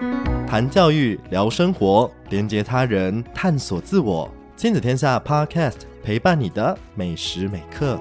谈教育，聊生活，连结他人，探索自我。亲子天下 Podcast 陪伴你的每时每刻。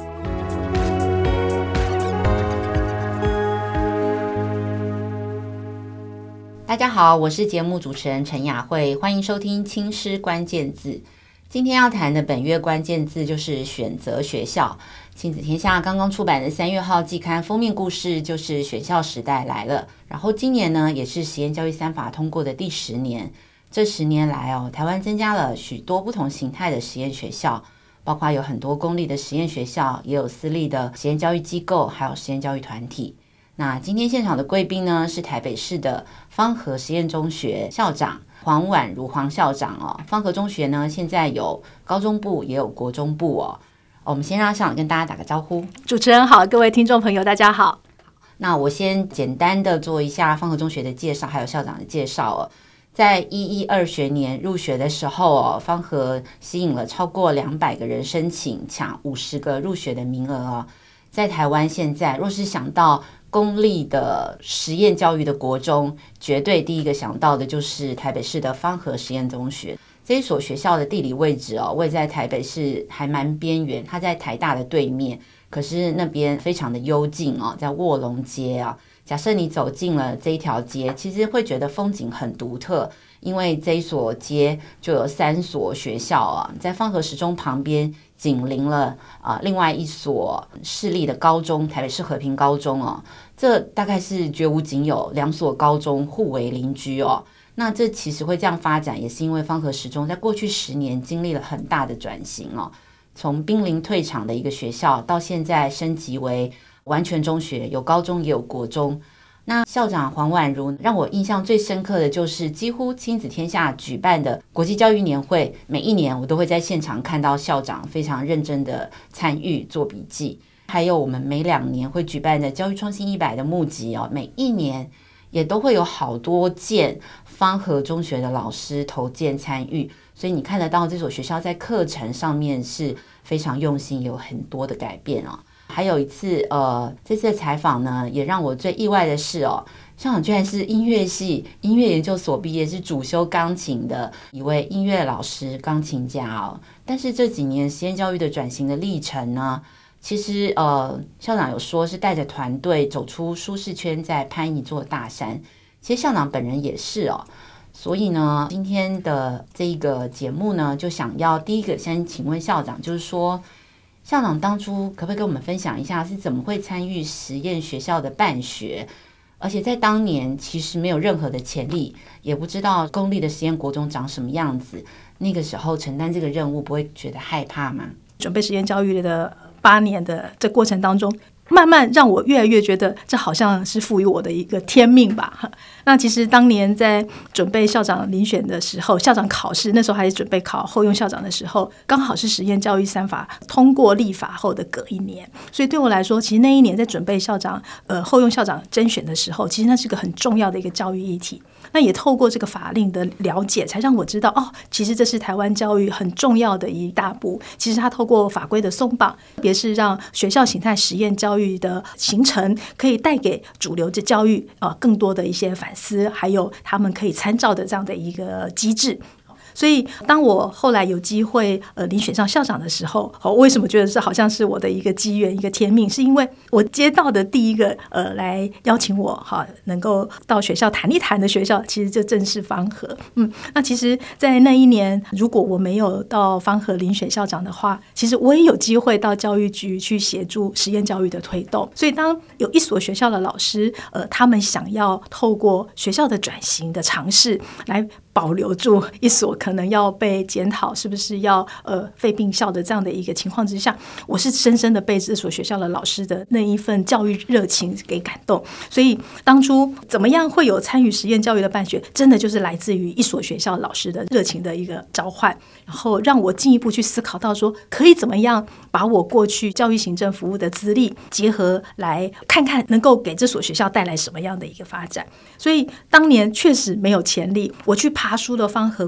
大家好，我是节目主持人陈雅慧，欢迎收听亲师关键字。今天要谈的本月关键字就是选择学校。亲子天下刚刚出版的3月号季刊封面故事就是选校时代来了。然后今年呢，也是实验教育3法通过的第10年。这10年来台湾增加了许多不同形态的实验学校，包括有很多公立的实验学校，也有私立的实验教育机构，还有实验教育团体。那今天现场的贵宾呢，是台北市的芳和实验中学校长黄婉如黄校长芳和中学呢，现在有高中部也有国中部我们先让校长跟大家打个招呼。 主持人好，各位听众朋友大家好。 那我先简单的做一下芳和中学的介绍，还有校长的介绍在112学年入学的时候芳和吸引了超过200个人申请，抢50个入学的名额在台湾现在若是想到公立的实验教育的国中，绝对第一个想到的就是台北市的芳和实验中学。这一所学校的地理位置位在台北市还蛮边缘，它在台大的对面，可是那边非常的幽静在卧龙街假设你走进了这一条街，其实会觉得风景很独特，因为这一所街就有3所学校在芳和实中旁边紧邻了另外一所市立的高中，台北市和平高中这大概是绝无仅有2所高中互为邻居那这其实会这样发展，也是因为芳和实中在过去10年经历了很大的转型从濒临退场的一个学校，到现在升级为完全中学，有高中也有国中。那校长黄婉如让我印象最深刻的就是几乎亲子天下举办的国际教育年会，每一年我都会在现场看到校长非常认真的参与做笔记，还有我们每2年会举办的教育创新100的募集每一年也都会有好多件芳和中学的老师投件参与，所以你看得到这所学校在课程上面是非常用心，有很多的改变还有一次这次的采访呢，也让我最意外的是校长居然是音乐系音乐研究所毕业，是主修钢琴的一位音乐老师钢琴家但是这几年实验教育的转型的历程呢，其实校长有说是带着团队走出舒适圈，在攀一座大山。其实校长本人也是所以呢，今天的这一个节目呢，就想要第一个先请问校长，就是说校长当初可不可以跟我们分享一下是怎么会参与实验学校的办学，而且在当年其实没有任何的潜力，也不知道公立的实验国中长什么样子，那个时候承担这个任务不会觉得害怕吗？ 准备实验教育的8年的这过程当中，慢慢让我越来越觉得这好像是赋予我的一个天命吧。那其实当年在准备校长遴选的时候，校长考试那时候还是准备考后用校长的时候，刚好是实验教育3法通过立法后的隔1年，所以对我来说，其实那一年在准备校长后用校长甄选的时候，其实那是个很重要的一个教育议题。那也透过这个法令的了解，才让我知道其实这是台湾教育很重要的一大步。其实它透过法规的松绑，特别是让学校形态实验教育的形成，可以带给主流的教育更多的一些反思，还有他们可以参照的这样的一个机制。所以当我后来有机会遴选上校长的时候，为什么觉得这好像是我的一个机缘一个天命，是因为我接到的第一个来邀请我能够到学校谈一谈的学校，其实就正是芳和。那其实在那一年，如果我没有到芳和遴选校长的话，其实我也有机会到教育局去协助实验教育的推动。所以当有一所学校的老师他们想要透过学校的转型的尝试来保留住一所可能要被检讨是不是要废并校的这样的一个情况之下，我是深深的被这所学校的老师的那一份教育热情给感动。所以当初怎么样会有参与实验教育的办学，真的就是来自于一所学校老师的热情的一个召唤，然后让我进一步去思考到说，可以怎么样把我过去教育行政服务的资历结合来看看能够给这所学校带来什么样的一个发展。所以当年确实没有潜力，我去爬梳了芳和过去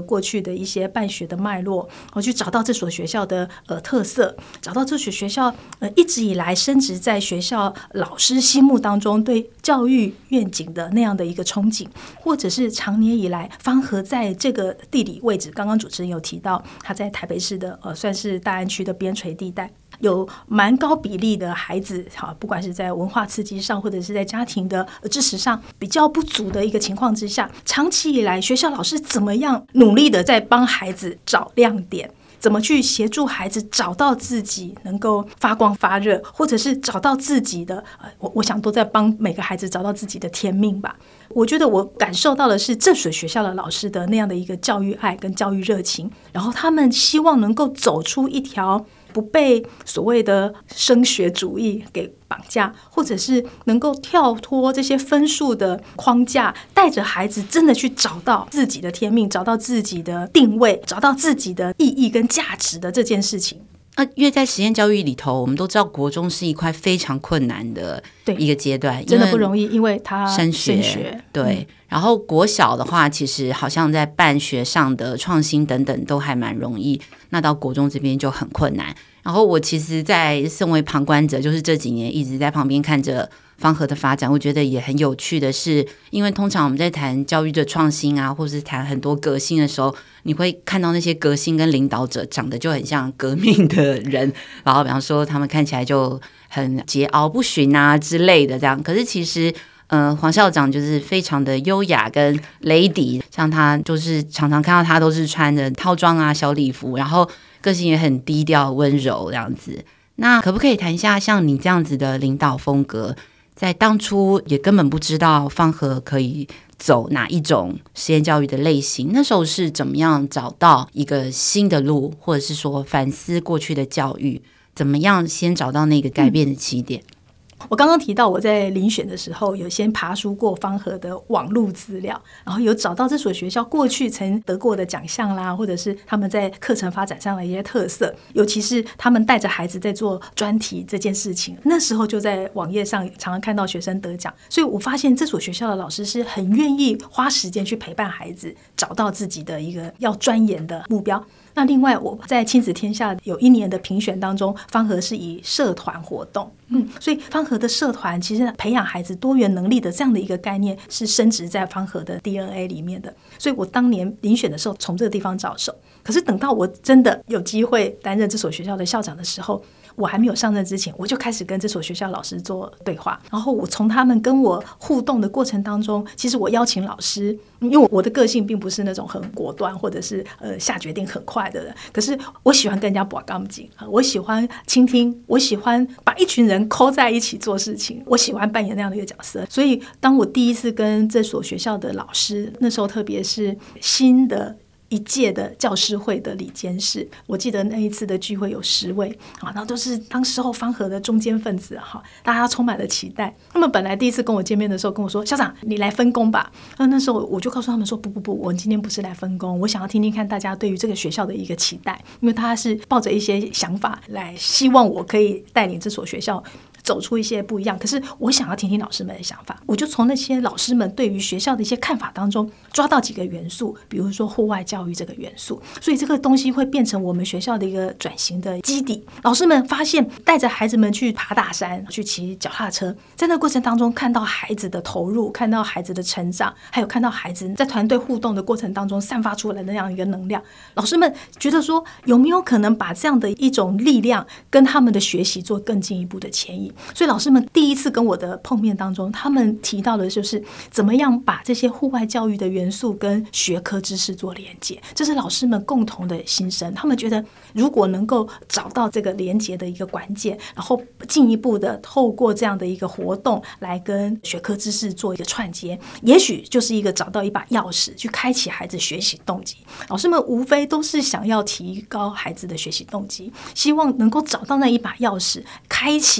的一些办学的脉络，我去找到这所学校的特色，找到这所学校一直以来深植在学校老师心目当中对教育愿景的那样的一个憧憬，或者是常年以来芳和在这个地理位置，刚刚主持人有提到，他在台北市的算是大安区的边陲地带。有蛮高比例的孩子，不管是在文化刺激上，或者是在家庭的支持上比较不足的一个情况之下，长期以来学校老师怎么样努力的在帮孩子找亮点，怎么去协助孩子找到自己能够发光发热，或者是找到自己的我想都在帮每个孩子找到自己的天命吧。我觉得我感受到的是这所学校的老师的那样的一个教育爱跟教育热情，然后他们希望能够走出一条不被所谓的升学主义给绑架，或者是能够跳脱这些分数的框架，带着孩子真的去找到自己的天命，找到自己的定位，找到自己的意义跟价值的这件事情。 因为在实验教育里头，我们都知道国中是一块非常困难的一个阶段， 真的不容易，因为它升学对。然后国小的话，其实好像在办学上的创新等等都还蛮容易，那到国中这边就很困难。然后我其实在身为旁观者，就是这几年一直在旁边看着芳和的发展，我觉得也很有趣的是，因为通常我们在谈教育的创新啊，或是谈很多革新的时候，你会看到那些革新跟领导者长得就很像革命的人，然后比方说他们看起来就很桀骜不驯啊之类的这样。可是其实黄校长就是非常的优雅跟 lady， 像他就是常常看到他都是穿着套装啊小礼服，然后个性也很低调温柔这样子。那可不可以谈一下像你这样子的领导风格，在当初也根本不知道芳和可以走哪一种实验教育的类型，那时候是怎么样找到一个新的路，或者是说反思过去的教育，怎么样先找到那个改变的起点？ 我刚刚提到我在遴选的时候有先爬梳过芳和的网路资料，然后有找到这所学校过去曾得过的奖项啦，或者是他们在课程发展上的一些特色，尤其是他们带着孩子在做专题这件事情，那时候就在网页上常常看到学生得奖，所以我发现这所学校的老师是很愿意花时间去陪伴孩子找到自己的一个要钻研的目标。那另外我在亲子天下有一年的评选当中，芳和是以社团活动，所以芳和的社团其实培养孩子多元能力的这样的一个概念是深植在芳和的 DNA 里面的，所以我当年遴选的时候从这个地方着手。可是等到我真的有机会担任这所学校的校长的时候，我还没有上任之前，我就开始跟这所学校老师做对话，然后我从他们跟我互动的过程当中，其实我邀请老师，因为我的个性并不是那种很果断或者是下决定很快的人，可是我喜欢跟人家拔钢筋，我喜欢倾听，我喜欢把一群人扣在一起做事情，我喜欢扮演那样的一个角色。所以当我第一次跟这所学校的老师，那时候特别是新的一届的教师会的理监事，我记得那一次的聚会有10位，然后都是当时候芳和的中坚分子，大家充满了期待。他们本来第一次跟我见面的时候跟我说，校长你来分工吧，那时候我就告诉他们说不，我今天不是来分工，我想要听听看大家对于这个学校的一个期待，因为他是抱着一些想法来希望我可以带领这所学校走出一些不一样，可是我想要听听老师们的想法，我就从那些老师们对于学校的一些看法当中抓到几个元素，比如说户外教育这个元素，所以这个东西会变成我们学校的一个转型的基底。老师们发现带着孩子们去爬大山，去骑脚踏车，在那个过程当中看到孩子的投入，看到孩子的成长，还有看到孩子在团队互动的过程当中散发出来的那样一个能量，老师们觉得说有没有可能把这样的一种力量跟他们的学习做更进一步的牵引。所以老师们第一次跟我的碰面当中，他们提到的就是怎么样把这些户外教育的元素跟学科知识做连结，这是老师们共同的心声。他们觉得如果能够找到这个连结的一个关键，然后进一步的透过这样的一个活动来跟学科知识做一个串接，也许就是一个找到一把钥匙去开启孩子学习动机。老师们无非都是想要提高孩子的学习动机，希望能够找到那一把钥匙，开启孩子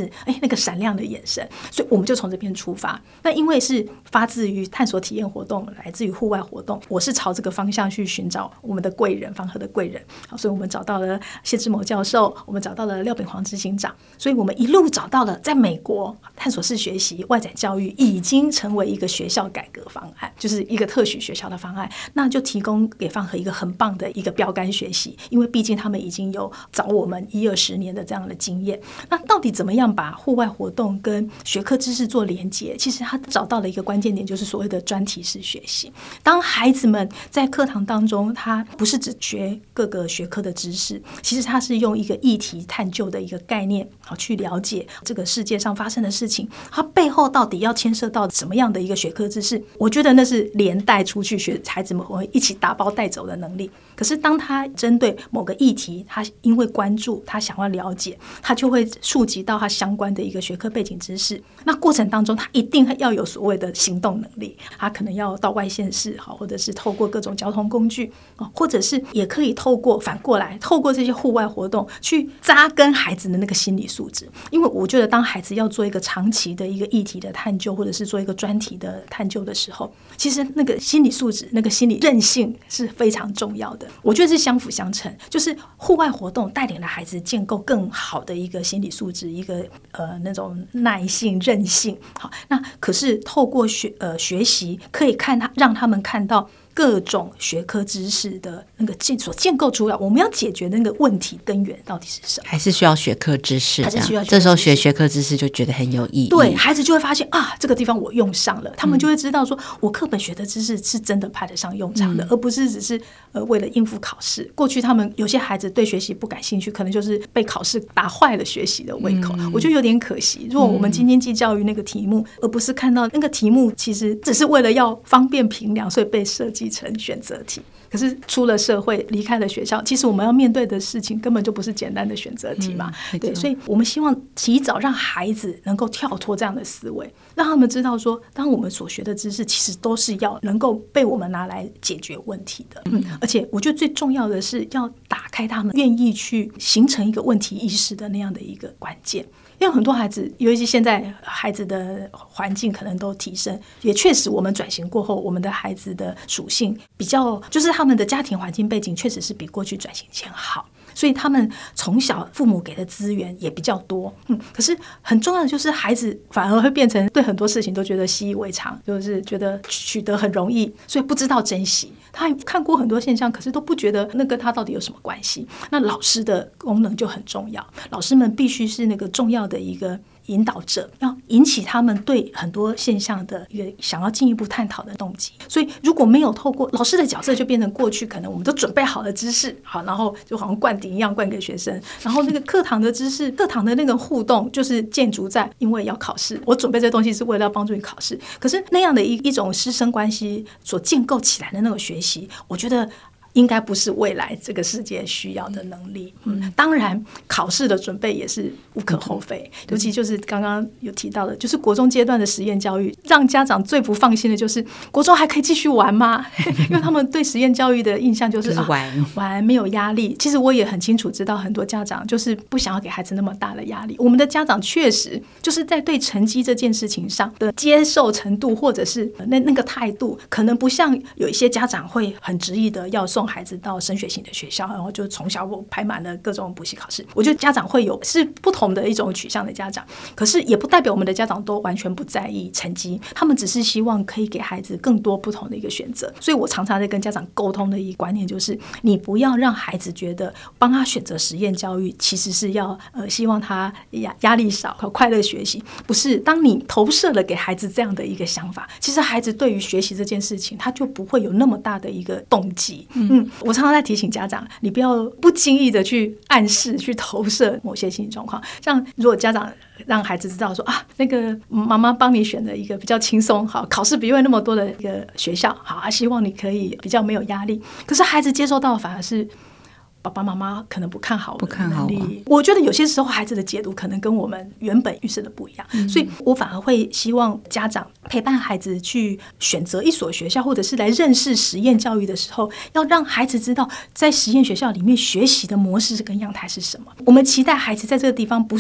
子那个闪亮的眼神，所以我们就从这边出发。那因为是发自于探索体验活动，来自于户外活动，我是朝这个方向去寻找我们的贵人，方和的贵人。所以我们找到了谢志谋教授，我们找到了廖炳煌执行长，所以我们一路找到了在美国探索式学习外展教育已经成为一个学校改革方案，就是一个特许学校的方案，那就提供给方和一个很棒的一个标杆学习，因为毕竟他们已经有早我们10-20年的这样的经验。那到底怎么样把户外活动跟学科知识做连结？其实他找到了一个关键点，就是所谓的专题式学习。当孩子们在课堂当中，他不是只学各个学科的知识，其实他是用一个议题探究的一个概念去了解这个世界上发生的事情，它背后到底要牵涉到什么样的一个学科知识。我觉得那是连带出去孩子们会一起打包带走的能力。可是当他针对某个议题，他因为关注，他想要了解，他就会触及到他相关的一个学科背景知识。那过程当中他一定要有所谓的行动能力，他可能要到外县市，或者是透过各种交通工具，或者是也可以反过来透过这些户外活动去扎根孩子的那个心理素质。因为我觉得当孩子要做一个长期的一个议题的探究，或者是做一个专题的探究的时候，其实那个心理素质，那个心理韧性是非常重要的。我觉得是相辅相成，就是户外活动带领了孩子建构更好的一个心理素质，一个那种耐性韧性。好，那可是透过学习可以让他们看到各种学科知识的那个所建构出来，我们要解决那个问题根源到底是什么？ 还是需要学科知识，这时候学科知识就觉得很有意义。 对，孩子就会发现这个地方我用上了，他们就会知道说，我课本学的知识是真的派得上用场的，而不是只是为了应付考试。过去他们有些孩子对学习不感兴趣，可能就是被考试打坏了学习的胃口，我觉得有点可惜。如果我们今天记教育那个题目，而不是看到那个题目其实只是为了要方便评量，所以被设计成选择题，可是出了社会离开了学校，其实我们要面对的事情根本就不是简单的选择题嘛。对，所以我们希望提早让孩子能够跳脱这样的思维，让他们知道说，当我们所学的知识其实都是要能够被我们拿来解决问题的。而且我觉得最重要的是要打开他们愿意去形成一个问题意识的那样的一个关键。因为很多孩子，尤其现在孩子的环境可能都提升，也确实我们转型过后，我们的孩子的属性比较，就是他们的家庭环境背景确实是比过去转型前好，所以他们从小父母给的资源也比较多。可是很重要的就是孩子反而会变成对很多事情都觉得习以为常，就是觉得取得很容易，所以不知道珍惜。他看过很多现象，可是都不觉得那跟他到底有什么关系。那老师的功能就很重要，老师们必须是那个重要的一个引导者，要引起他们对很多现象的一个想要进一步探讨的动机。所以如果没有透过老师的角色，就变成过去可能我们都准备好了知识，好，然后就好像灌顶一样灌给学生，然后那个课堂的知识，课堂的那个互动就是建筑在因为要考试，我准备这东西是为了要帮助你考试。可是那样的一种师生关系所建构起来的那种学习，我觉得应该不是未来这个世界需要的能力。当然考试的准备也是无可厚非，尤其就是刚刚有提到的，就是国中阶段的实验教育，让家长最不放心的就是国中还可以继续玩吗？因为他们对实验教育的印象就是玩没有压力。其实我也很清楚知道很多家长就是不想要给孩子那么大的压力。我们的家长确实就是在对成绩这件事情上的接受程度，或者是那个态度，可能不像有一些家长会很执意的要送孩子到升学型的学校，然后就从小排满了各种补习考试。我觉得家长会有是不同的一种取向的家长，可是也不代表我们的家长都完全不在意成绩，他们只是希望可以给孩子更多不同的一个选择。所以我常常在跟家长沟通的一个观念就是，你不要让孩子觉得帮他选择实验教育其实是要希望他压力少和快乐学习，不是。当你投射了给孩子这样的一个想法，其实孩子对于学习这件事情他就不会有那么大的一个动机。我常常在提醒家长，你不要不经意的去暗示去投射某些心理状况。像如果家长让孩子知道说那个妈妈帮你选了一个比较轻松，好，考试不用那么多的一个学校，好，希望你可以比较没有压力。可是孩子接受到反而是爸爸妈妈可能不看好我的能力。我觉得有些时候孩子的解读可能跟我们原本预设的不一样，所以我反而会希望家长陪伴孩子去选择一所学校，或者是来认识实验教育的时候，要让孩子知道在实验学校里面学习的模式跟样态是什么。我们期待孩子在这个地方不是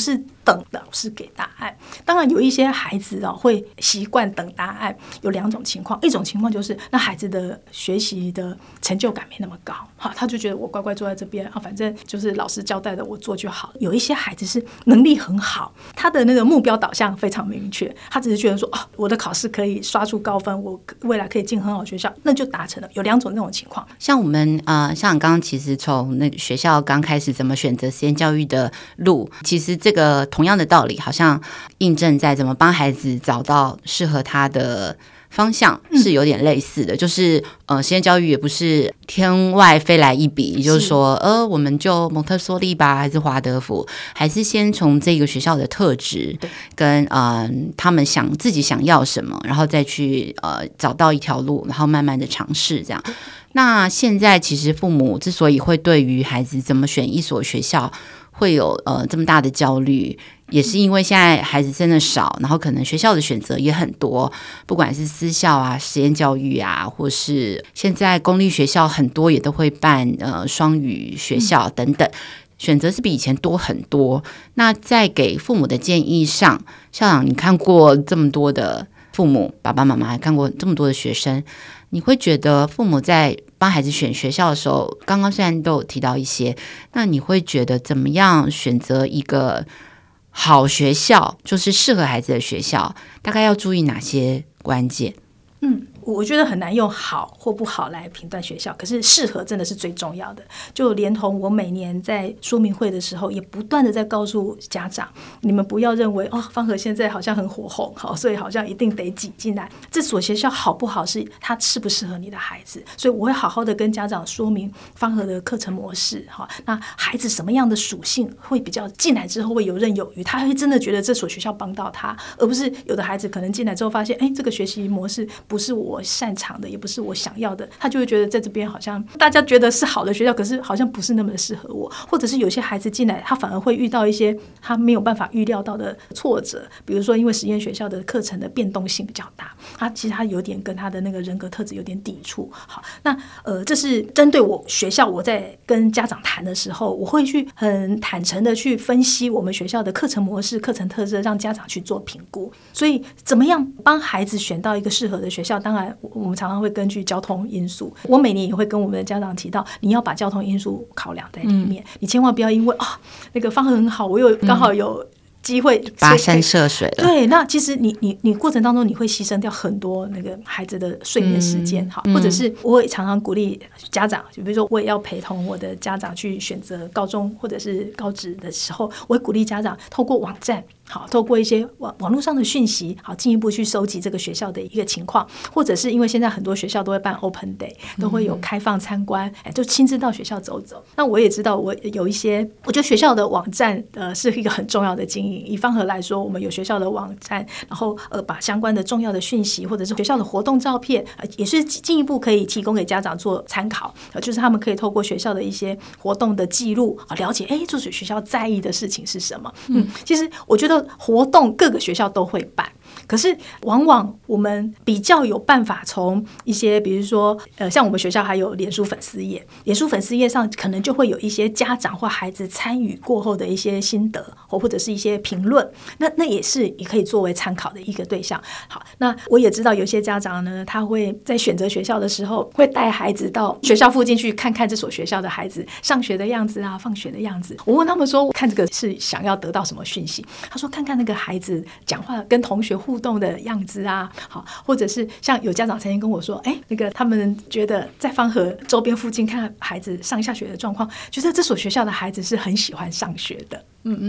等老师给答案。当然有一些孩子会习惯等答案，有2种情况，一种情况就是那孩子的学习的成就感没那么高，他就觉得我乖乖坐在这边反正就是老师交代的我做就好。有一些孩子是能力很好，他的那个目标导向非常明确，他只是觉得说我的考试可以刷出高分，我未来可以进很好学校，那就达成了。有2种那种情况。 像我们像刚刚其实从那个学校刚开始怎么选择实验教育的路，其实这个同样的道理好像印证在怎么帮孩子找到适合他的方向是有点类似的，就是实验教育也不是天外飞来一笔，就是说我们就蒙特梭利吧，还是华德福，还是先从这个学校的特质跟他们自己想要什么，然后再去找到一条路，然后慢慢的尝试这样。那现在其实父母之所以会对于孩子怎么选一所学校会有这么大的焦虑，也是因为现在孩子真的少，然后可能学校的选择也很多，不管是私校啊、实验教育啊，或是现在公立学校很多也都会办双语学校等等，选择是比以前多很多。那在给父母的建议上，校长你看过这么多的父母，爸爸妈妈看过这么多的学生，你会觉得父母在帮孩子选学校的时候，刚刚虽然都有提到一些，那你会觉得怎么样选择一个好学校，就是适合孩子的学校，大概要注意哪些关键？ 我觉得很难用好或不好来评断学校，可是适合真的是最重要的。就连同我每年在说明会的时候，也不断的在告诉家长，你们不要认为芳和现在好像很火红，所以好像一定得挤进来。这所学校好不好，是它适不适合你的孩子。所以我会好好的跟家长说明芳和的课程模式，那孩子什么样的属性会比较进来之后会游刃有余，他会真的觉得这所学校帮到他，而不是有的孩子可能进来之后发现，这个学习模式不是我擅长的，也不是我想要的，他就会觉得在这边好像大家觉得是好的学校，可是好像不是那么的适合我。或者是有些孩子进来，他反而会遇到一些他没有办法预料到的挫折，比如说因为实验学校的课程的变动性比较大，其实他有点跟他的那个人格特质有点抵触。好，那这是针对我学校，我在跟家长谈的时候，我会去很坦诚的去分析我们学校的课程模式、课程特色，让家长去做评估。所以怎么样帮孩子选到一个适合的学校，当然我们常常会根据交通因素，我每年也会跟我们的家长提到，你要把交通因素考量在里面，你千万不要因为那个芳和很好，我又刚好有机会跋山涉水了。 对，那其实你过程当中你会牺牲掉很多那个孩子的睡眠时间，或者是我也常常鼓励家长，就比如说我也要陪同我的家长去选择高中或者是高职的时候，我会鼓励家长透过网站，透过一些网络上的讯息，进一步去收集这个学校的一个情况，或者是因为现在很多学校都会办 Open Day， 都会有开放参观，就亲自到学校走走。那我也知道，我有一些，我觉得学校的网站是一个很重要的经营。以芳和来说，我们有学校的网站，然后把相关的重要的讯息或者是学校的活动照片，也是进一步可以提供给家长做参考，就是他们可以透过学校的一些活动的记录，了解这所学校在意的事情是什么。其实我觉得活动各个学校都会办，可是往往我们比较有办法从一些比如说像我们学校还有脸书粉丝页，脸书粉丝页上可能就会有一些家长或孩子参与过后的一些心得，或者是一些评论，那也可以作为参考的一个对象。好，那我也知道有些家长呢，他会在选择学校的时候会带孩子到学校附近去看看这所学校的孩子上学的样子啊，放学的样子。我问他们说，看这个是想要得到什么讯息？他说看看那个孩子讲话跟同学互动的样子啊，好，或者是像有家长曾经跟我说，那个他们觉得在芳和周边附近看孩子上下学的状况，觉得这所学校的孩子是很喜欢上学的。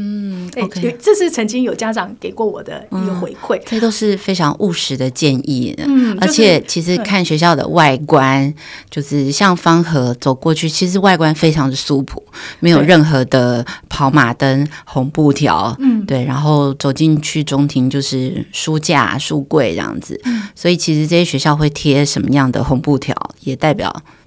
OK， 这是曾经有家长给过我的一个回馈， 这都是非常务实的建议。而且其实看学校的外观，就是像芳和走过去，其实外观非常的素朴，没有任何的跑马灯、红布条，对，然后走进去中庭就是书架、书柜这样子，所以其实这些学校会贴什么样的红布条，也代表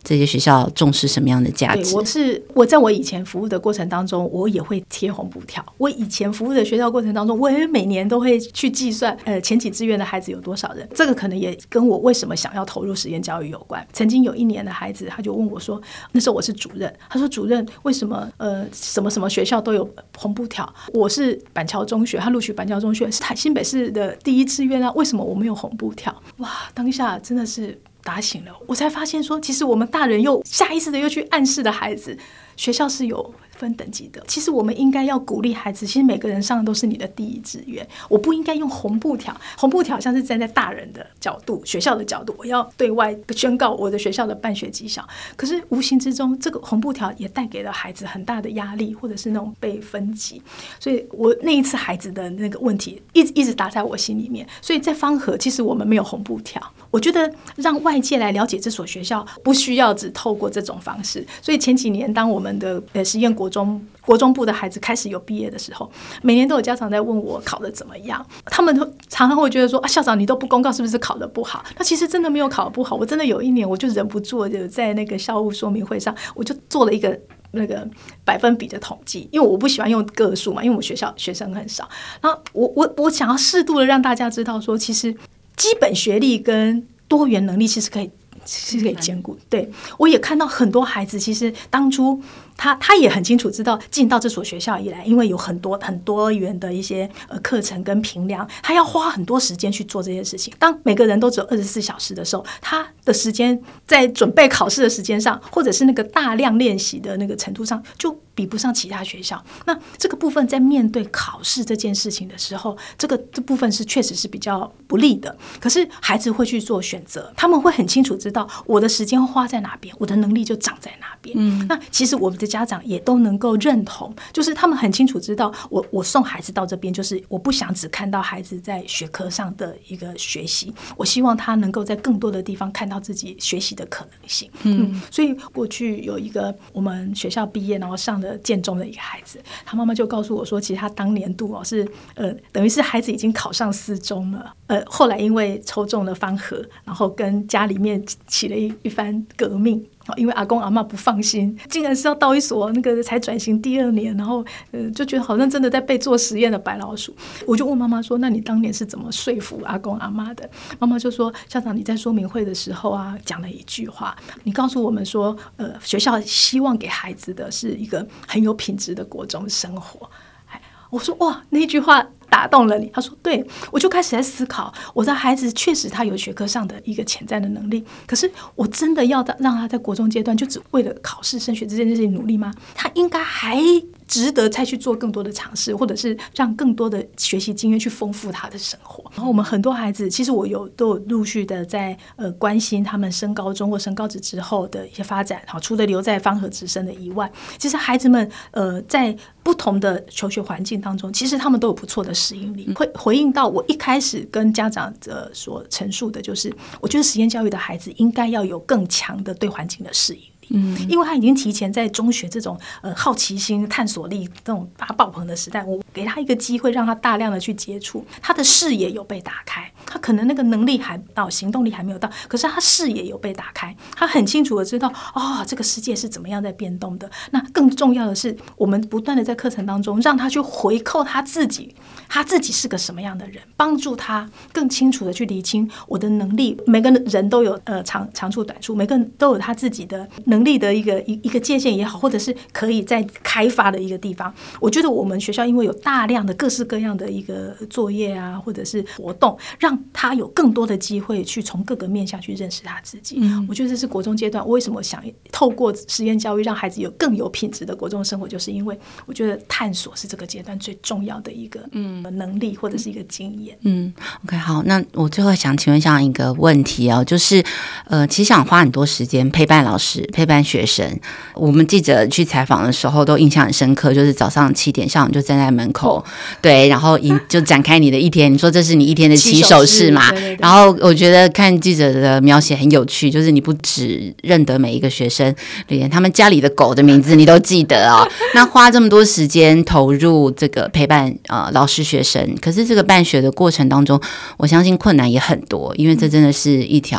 这些学校重视什么样的价值？ 我在我以前服务的过程当中，我也会贴红布条。我以前服务的学校过程当中，我也每年都会去计算前几志愿的孩子有多少人。这个可能也跟我为什么想要投入实验教育有关。曾经有一年的孩子，他就问我说，那时候我是主任，他说主任为什么什么什么学校都有红布条？我是板桥中学，他录取板桥中学是新北市的第一志愿啊，为什么我没有红布条？哇，当下真的是打醒了我，才发现说，其实我们大人又下意识的又去暗示的孩子，学校是有分等级的。其实我们应该要鼓励孩子，其实每个人上的都是你的第一志愿。我不应该用红布条，红布条像是站在大人的角度、学校的角度，我要对外宣告我的学校的办学绩效。可是无形之中，这个红布条也带给了孩子很大的压力，或者是那种被分级。所以我那一次孩子的那个问题一直打在我心里面。所以在芳和，其实我们没有红布条。我觉得让外界来了解这所学校，不需要只透过这种方式。所以前几年，当我们的实验国中部的孩子开始有毕业的时候，每年都有家长在问我考得怎么样。他们常常会觉得说，校长你都不公告，是不是考得不好？那其实真的没有考得不好。我真的有一年，我就忍不住就在那个校务说明会上，我就做了一个那个百分比的统计，因为我不喜欢用个数嘛，因为我们学校学生很少。然后我想要适度的让大家知道说，其实基本学历跟多元能力其实可以兼顾。对，我也看到很多孩子，其实当初他也很清楚知道，进到这所学校以来，因为有很多元的一些课程跟评量，他要花很多时间去做这些事情。当每个人都只有24小时的时候，他的时间在准备考试的时间上，或者是那个大量练习的那个程度上，就比不上其他学校。那这个部分在面对考试这件事情的时候，这部分是确实是比较不利的。可是孩子会去做选择，他们会很清楚知道我的时间花在哪边，我的能力就长在哪边。那其实我们的家长也都能够认同，就是他们很清楚知道我送孩子到这边，就是我不想只看到孩子在学科上的一个学习，我希望他能够在更多的地方看到自己学习的可能性。所以过去有一个我们学校毕业然后上的建中的一个孩子，他妈妈就告诉我说，其实他当年度是等于是孩子已经考上4中了，后来因为抽中了芳和，然后跟家里面起了一番革命。因为阿公阿嬷不放心，竟然是要到一所那个才转型第2年，然后就觉得好像真的在被做实验的白老鼠。我就问妈妈说，那你当年是怎么说服阿公阿嬷的？妈妈就说，校长你在说明会的时候啊，讲了一句话，你告诉我们说学校希望给孩子的是一个很有品质的国中生活。我说哇，那句话打动了你？他说对。我就开始在思考，我的孩子确实他有学科上的一个潜在的能力，可是我真的要让他在国中阶段就只为了考试升学这件事情努力吗？他应该还值得再去做更多的尝试，或者是让更多的学习经验去丰富他的生活。然后我们很多孩子，其实我都有陆续的在关心他们升高中或升高职之后的一些发展。好，除了留在芳和直升的以外，其实孩子们在不同的求学环境当中，其实他们都有不错的适应力。会回应到我一开始跟家长所陈述的，就是我觉得实验教育的孩子应该要有更强的对环境的适应。因为他已经提前在中学这种好奇心、探索力这种大爆棚的时代，我给他一个机会，让他大量的去接触，他的视野有被打开。他可能那个能力还到，行动力还没有到，可是他视野有被打开，他很清楚的知道这个世界是怎么样在变动的。那更重要的是，我们不断的在课程当中让他去回扣他自己是个什么样的人，帮助他更清楚的去厘清我的能力。每个人都有长处短处，每个人都有他自己的能力的一个界限也好，或者是可以再开发的一个地方。我觉得我们学校因为有大量的各式各样的一个作业啊，或者是活动，让他有更多的机会去从各个面向去认识他自己。我觉得这是国中阶段为什么想透过实验教育让孩子有更有品质的国中生活，就是因为我觉得探索是这个阶段最重要的一个能力或者是一个经验。 OK， 好，那我最后想请问这样一个问题就是其实想花很多时间陪伴老师、陪伴学生。我们记者去采访的时候都印象很深刻，就是早上7点，校长就站在门口，对，然后就展开你的一天。你说这是你一天的起手式嘛？对对对。然后我觉得看记者的描写很有趣，就是你不只认得每一个学生，连他们家里的狗的名字你都记得那花这么多时间投入这个陪伴老师学生，可是这个办学的过程当中，我相信困难也很多，因为这真的是一条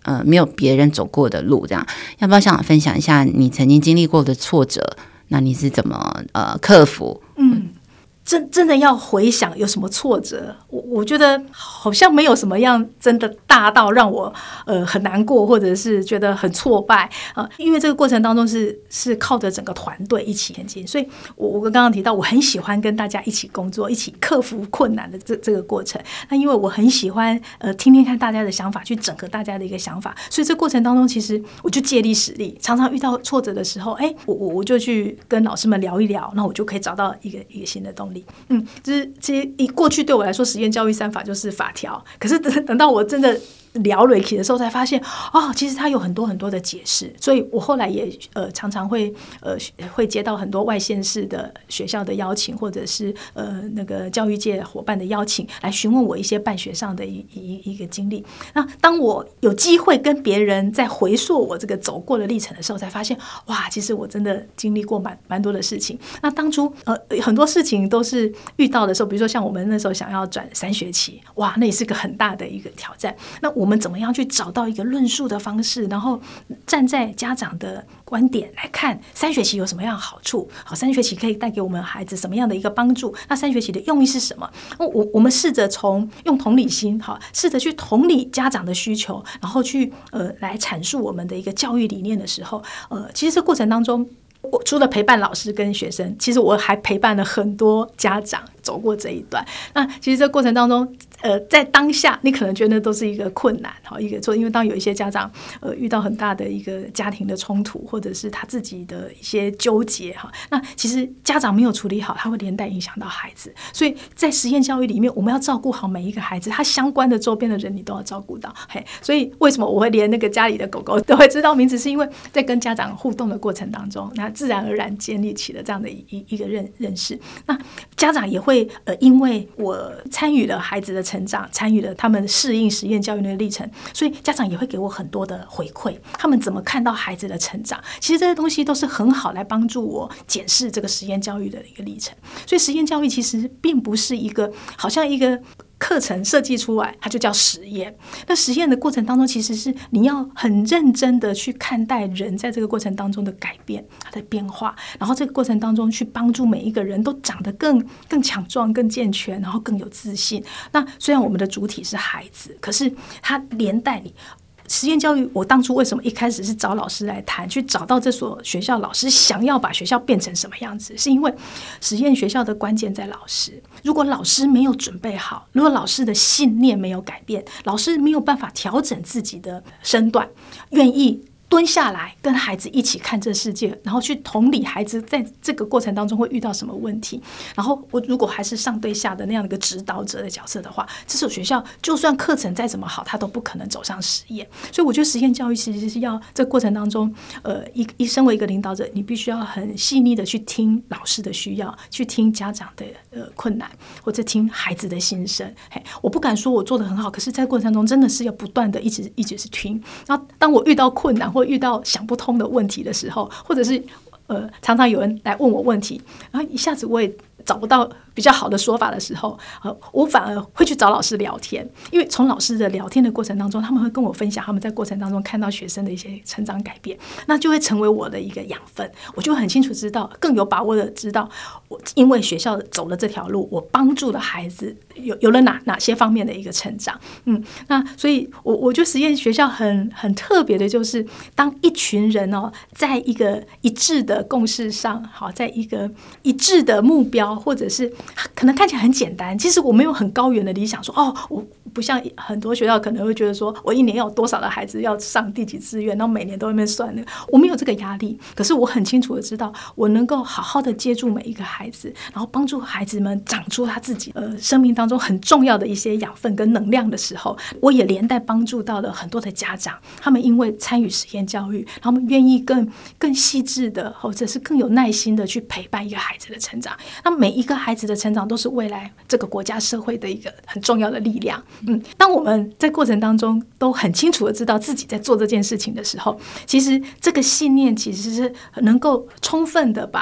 没有别人走过的路，这样要不要校长分享一下你曾经经历过的挫折？那你是怎么克服？ 真的要回想有什么挫折，我觉得好像没有什么样真的大到让我很难过，或者是觉得很挫败因为这个过程当中是靠着整个团队一起前进，所以我刚刚提到我很喜欢跟大家一起工作，一起克服困难的这个过程。那因为我很喜欢听听看大家的想法，去整合大家的一个想法，所以这过程当中其实我就借力使力，常常遇到挫折的时候，我就去跟老师们聊一聊，那我就可以找到一个新的动力。就是其实以过去对我来说，实验教育3法就是法条，可是等到我真的聊瑞奇的时候，才发现其实它有很多很多的解释。所以我后来也常常会接到很多外县市的学校的邀请，或者是那个教育界伙伴的邀请，来询问我一些办学上的一个经历。那当我有机会跟别人在回溯我这个走过的历程的时候，才发现哇，其实我真的经历过蛮多的事情。那当初很多事情都是遇到的时候，比如说像我们那时候想要转3学期，哇，那也是个很大的一个挑战。那我们怎么样去找到一个论述的方式，然后站在家长的观点来看3学期有什么样的好处？好，3学期可以带给我们孩子什么样的一个帮助？那3学期的用意是什么？我们试着用同理心，好，试着去同理家长的需求，然后去来阐述我们的一个教育理念的时候，其实这过程当中，我除了陪伴老师跟学生，其实我还陪伴了很多家长走过这一段。那其实这过程当中，在当下你可能觉得都是一个困难，因为当有一些家长遇到很大的一个家庭的冲突，或者是他自己的一些纠结那其实家长没有处理好，他会连带影响到孩子。所以在实验教育里面，我们要照顾好每一个孩子，他相关的周边的人你都要照顾到。所以为什么我会连那个家里的狗狗都会知道名字，是因为在跟家长互动的过程当中，那自然而然建立起了这样的一个认识。那家长也会因为我参与了孩子的成长，参与了他们适应实验教育的历程，所以家长也会给我很多的回馈，他们怎么看到孩子的成长，其实这些东西都是很好来帮助我检视这个实验教育的一个历程。所以实验教育其实并不是一个好像一个课程设计出来它就叫实验，那实验的过程当中，其实是你要很认真的去看待人在这个过程当中的改变，它的变化，然后这个过程当中去帮助每一个人都长得更强壮、更健全，然后更有自信。那虽然我们的主体是孩子，可是它连带你实验教育，我当初为什么一开始是找老师来谈，去找到这所学校老师想要把学校变成什么样子，是因为实验学校的关键在老师。如果老师没有准备好，如果老师的信念没有改变，老师没有办法调整自己的身段，愿意蹲下来跟孩子一起看这世界，然后去同理孩子在这个过程当中会遇到什么问题，然后我如果还是上对下的那样的一个指导者的角色的话，这所学校就算课程再怎么好，他都不可能走上实验。所以我觉得实验教育其实是要这个过程当中身为一个领导者，你必须要很细腻的去听老师的需要，去听家长的困难，或者听孩子的心声。我不敢说我做得很好，可是在过程中真的是要不断的一直是听。然后当我遇到困难或遇到想不通的问题的时候，或者是常常有人来问我问题，然后一下子我也找不到比较好的说法的时候，我反而会去找老师聊天，因为从老师的聊天的过程当中，他们会跟我分享他们在过程当中看到学生的一些成长改变，那就会成为我的一个养分，我就会很清楚知道，更有把握的知道，我因为学校走了这条路，我帮助了孩子有了哪些方面的一个成长。那所以我觉得实验学校很特别的就是，当一群人在一个一致的共识上，好，在一个一致的目标，或者是可能看起来很简单，其实我没有很高远的理想说我不像很多学校可能会觉得说我一年要有多少的孩子要上第几志愿，然后每年都在那边算那个，我没有这个压力。可是我很清楚的知道，我能够好好的接住每一个孩子，然后帮助孩子们长出他自己生命当中很重要的一些养分跟能量的时候，我也连带帮助到了很多的家长，他们因为参与实验教育，他们愿意更细致的，或者是更有耐心的去陪伴一个孩子的成长。那每一个孩子的成长都是未来这个国家社会的一个很重要的力量。当我们在过程当中都很清楚的知道自己在做这件事情的时候，其实这个信念其实是能够充分的把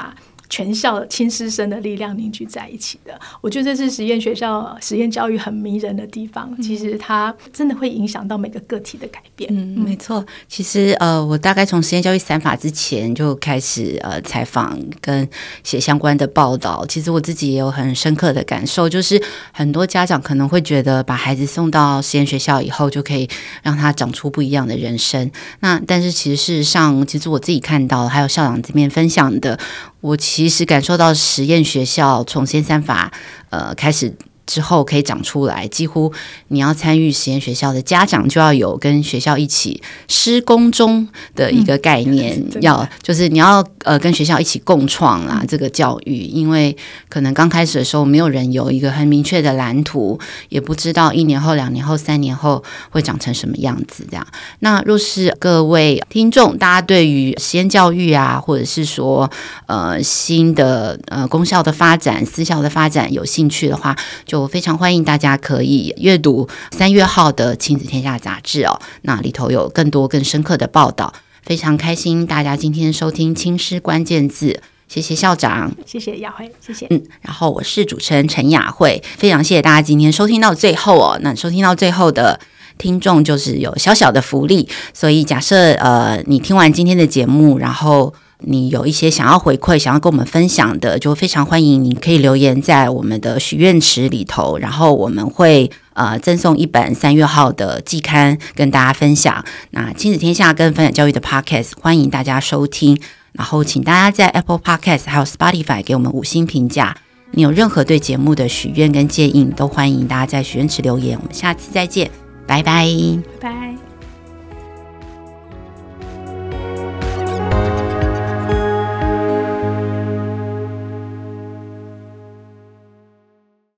全校亲师生的力量凝聚在一起的。我觉得这是实验学校、实验教育很迷人的地方。其实它真的会影响到每个个体的改变。 没错。其实我大概从实验教育3法之前就开始采访跟写相关的报道。其实我自己也有很深刻的感受，就是很多家长可能会觉得把孩子送到实验学校以后就可以让他长出不一样的人生。那但是其实事实上，其实我自己看到还有校长这边分享的，我其实感受到实验学校从实验3法开始之后可以长出来，几乎你要参与实验学校的家长就要有跟学校一起施工中的一个概念，就是你要跟学校一起共创啦这个教育。因为可能刚开始的时候没有人有一个很明确的蓝图，也不知道1年后、2年后、3年后会长成什么样子这样。那若是各位听众大家对于实验教育啊，或者是说新的公校的发展、私校的发展有兴趣的话，就非常欢迎大家可以阅读3月号的亲子天下杂志哦，那里头有更多更深刻的报道。非常开心大家今天收听亲师关键字，谢谢校长， 谢谢雅慧，谢谢。 然后我是主持人陈雅慧，非常谢谢大家今天收听到最后哦。那收听到最后的听众就是有小小的福利，所以假设你听完今天的节目，然后你有一些想要回馈想要跟我们分享的，就非常欢迎你可以留言在我们的许愿池里头，然后我们会赠送1本3月号的季刊跟大家分享。那亲子天下跟分享教育的 Podcast 欢迎大家收听，然后请大家在 Apple Podcast 还有 Spotify 给我们5星评价。你有任何对节目的许愿跟建议，都欢迎大家在许愿池留言。我们下次再见，拜拜， 拜拜。